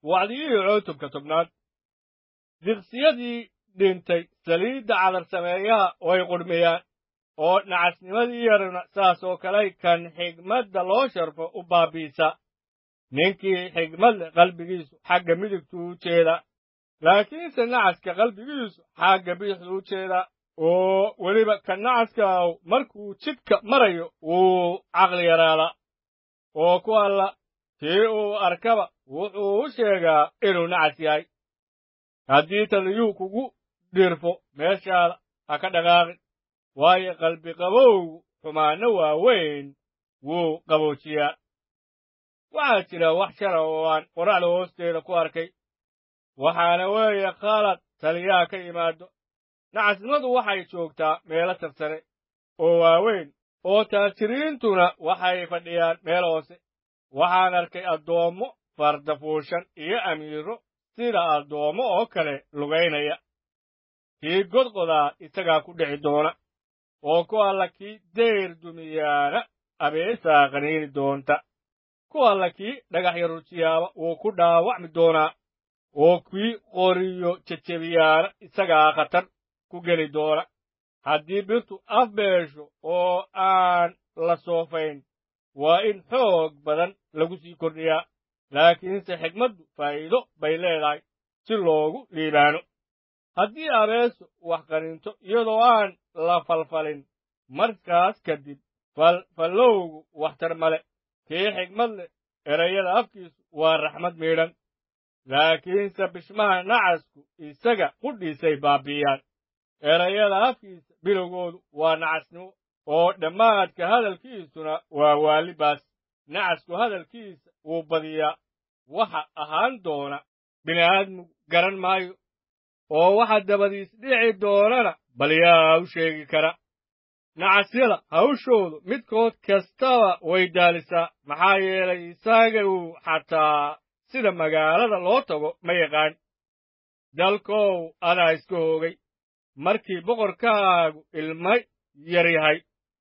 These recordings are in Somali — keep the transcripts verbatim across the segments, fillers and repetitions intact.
wacdigii cutubka tobnaad diqsiyadii dhintay saliidda cadar sameeyaha way qudhmiyaan oo nacasnimadii yarna saas oo kale kan xigmadda loo sharfo u baabiisa ninkii xigmad leh qalbigiisu xagga midigtuu u jeedaa laakiinse nacaska qalbigiisu xagga bidixduu u jeedaa oo weliba ka nacaskaaw markuu jidhka marayo wuu caqli yaraadaa oo ku alla kii uu arkaba wuxuu u sheegaa inuu nacas yahay haddii taliyuu kugu dhirfo meeshaada ha ka dhaqaaqin waayo qalbi qabowgu xumaanno waaweyn wuu qaboojiyaa waxaa jira wax shara oo aan qorraxda hoosteeda ku arkay waxaana weeye khalad taliyaha ka yimaado nacasnimadu waxay joogtaa meelo tarsane oo waaweyn oo taajiriintuna waxay fadhiyaan meel hoose waxaan arkay addoommo fardafuushan iyo amiiro sida addoommo oo kale lugaynaya kii godqodaa isagaa ku dhici doona oo ku alla kii dayr dumiyaana abeesaa qaniini doonta ku alla kii dhagax yarujiyaaba wuu ku dhaawacmi doonaa oo kii qoriyo jejebiyaana isagaa khatar ku geli doona haddii birtu af beesho oo aan la soofayn waa in xoog badan lagu sii kordhiyaa laakiinse xigmaddu faa'iido bay leedahay si loogu liibaano haddii abeeso wax qaninto iyadoo aan la falfalin markaas kadib falfallowgu waxtar male kii xigmad leh erayada afkiisu waa raxmad miidhan laakiinse bishmaha nacasku isaga qudhiisay baabi'iyaan erayada afkiisa bilowgoodu waa nacasnimo oo dhammaadka hadalkiisuna waa waalibaas nacasku hadalkiisa wuu badiyaa waxa ahaan doona bini'aadmigu garan maayo oo waxa dabadiis dhici doonana bal yaa u sheegi kara nacasyada hawshoodu midkood kastaba way daalisaa maxaa yeelay isaga uu xataa sida magaalada loo tago ma yaqaan dalkow adaa iska hoogay markii boqorkaagu ilma yar yahay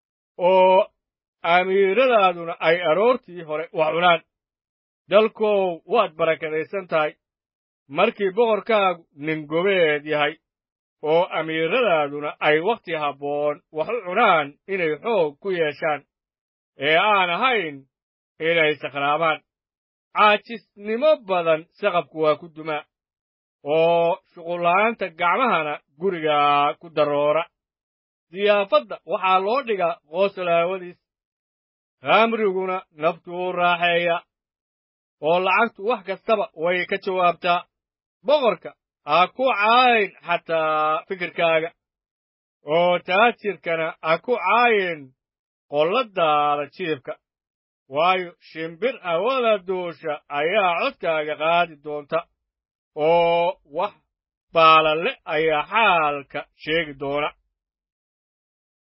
oo amiiradaaduna ay aroortii hore wax cunaan dalkow waad barakadaysan tahay markii boqorkaagu nin gobeed yahay oo amiiradaaduna ay wakhti habboon wax u cunaan inay xoog ku yeeshaan ee aan ahayn inay sakraamaan caajisnimo badan saqabku waa ku dumaa oo shuqulla'aanta gacmahana gurigaa ku daroora diyaafadda waxaa loo dhigaa qoosolaawadiis khamriguna naftuu raaxeeya oo lacagtu wax kastaba way ka jawaabtaa boqorka ha ku caayin xataa fikirkaaga oo taajirkana ha ku caayin qolladaada jiibka waayo shimbir hawada duusha ayaa codkaaga qaadi doonta oo wax baalalle ayaa xaalka sheegi doona